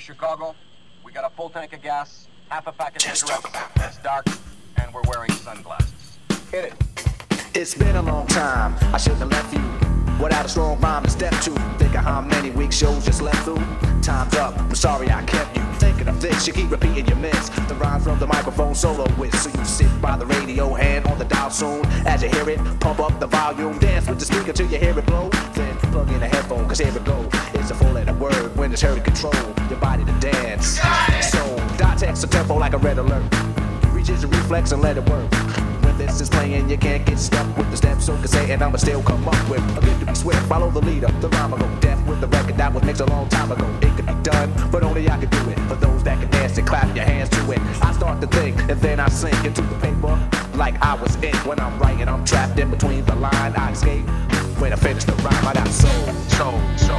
Chicago. We got a full tank of gas, half a pack of cigarettes. It's dark, and we're wearing sunglasses. Hit it. It's been a long time, I shouldn't have left you without a strong rhyme to step to. Think of how many weeks shows just left through. Time's up, I'm sorry I kept you thinking of this. You keep repeating your miss the rhyme from the microphone solo with. So you sit by the radio, hand on the dial soon. As you hear it, pump up the volume. Dance with the speaker till you hear it blow. Then plug in a headphone, cause here we go. It's a four-letter word when it's heard to control your body to dance. So dot text a tempo like a red alert. Reaches your reflex and let it work. When this is playing, you can't get stuck with the steps. So can say, and I'ma still come up with a gift to be swift. Follow the leader, the rhyme will go deaf with the record that was mixed a long time ago. It could be done, but only I can do it. For those that can dance and clap your hands to it. I start to think, and then I sink into the paper like I was in. When I'm writing, I'm trapped in between the line. I escape when I finish the rhyme. I got soul.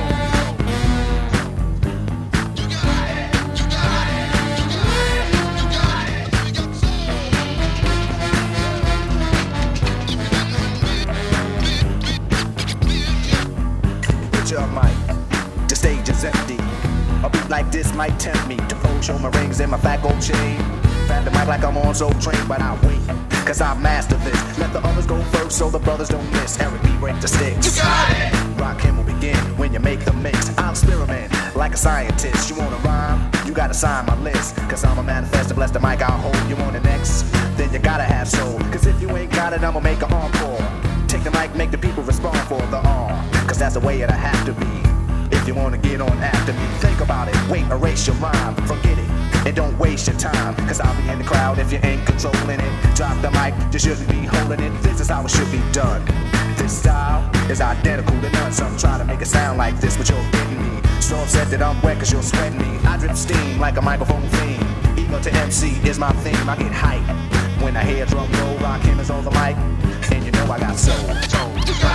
Your mic, the stage is empty. A beat like this might tempt me to pose, show my rings and my fat gold chain. Fat the mic like I'm on Soul Train, but I wait, cause I master this. Let the others go first so the brothers don't miss. Eric B. break the sticks. You got it! Rock him will begin when you make the mix. I'll experiment like a scientist. You wanna rhyme? You gotta sign my list. Cause I'm a manifest, bless the mic, I'll hold you on the next. Then you gotta have soul. Cause if you ain't got it, I'ma make an encore. Take the mic, make the people respond for the cause that's the way it'll have to be. If you wanna get on after me, think about it, wait, erase your rhyme, forget it, and don't waste your time. Cause I'll be in the crowd if you ain't controlling it. Drop the mic, you shouldn't be holding it. This is how it should be done. This style is identical to none. Some try to make it sound like this, but you're getting me. So upset that I'm wet cause you're sweating me. I drip steam like a microphone theme. Ego to MC is my theme. I get hype when I hear drum roll. Rock him is on the mic, and you know I got soul.